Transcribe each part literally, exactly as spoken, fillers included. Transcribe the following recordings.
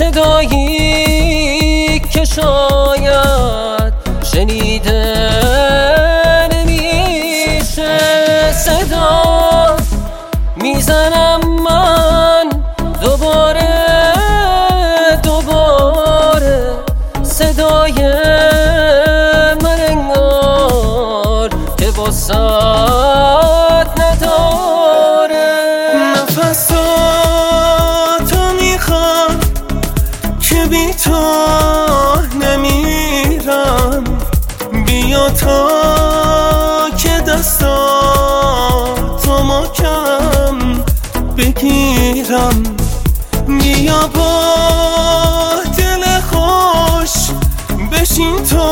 صدایی که شاید شنیده نمیشه. صدا میزنم من دوباره دوباره، صدای من انگار که وسعت نداره. نفساتو میخوام که بی تو نمیرم، بیا تا که دستاتو محکم بگیرم، بیا با دل خوش بشین تو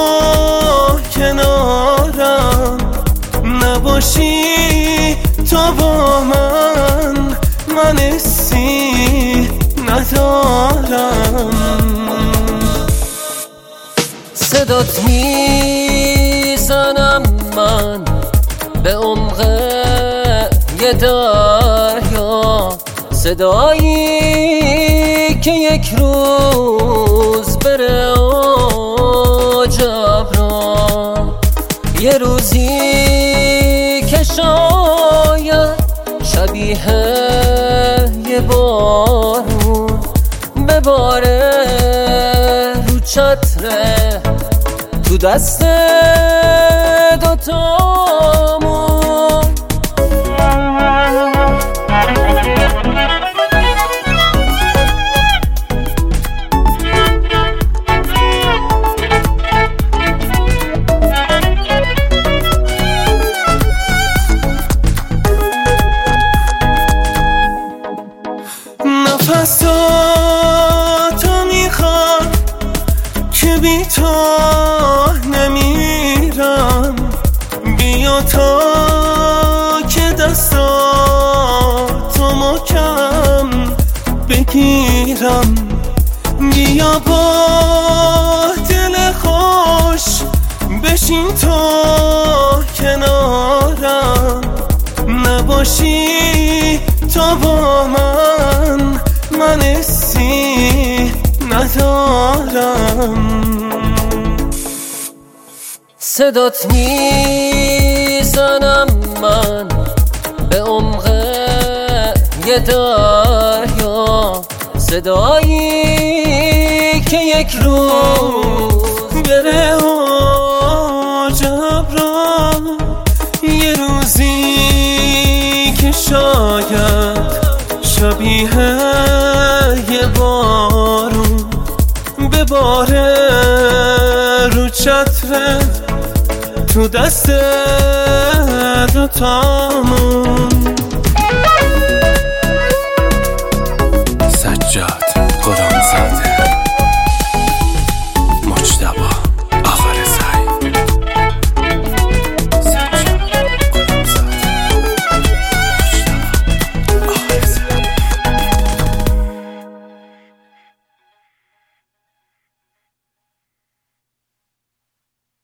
کنارم، نباشی تو با من من حسی ندارم. صدات میزنم من به عمق یه دریا، صدایی که یک روز بره عجب را، یه روزی که شاید شبیه یه بارون بباره رو چتره تو دست دوتامون. نفساتو میخوام که بی تو نمیرم، بیا تا که دستاتو محکم بگیرم، بیا با دل خوش بشین تو کنارم، نباشی تو با من من حسی ندارم. صدات میزنم من به عمق یه دریا، صدایی که یک روز بره عجب را، یه روزی که شاید شبیه یه بارون بباره رو چتره تو دست دوتامون. سجاد غلامزاده.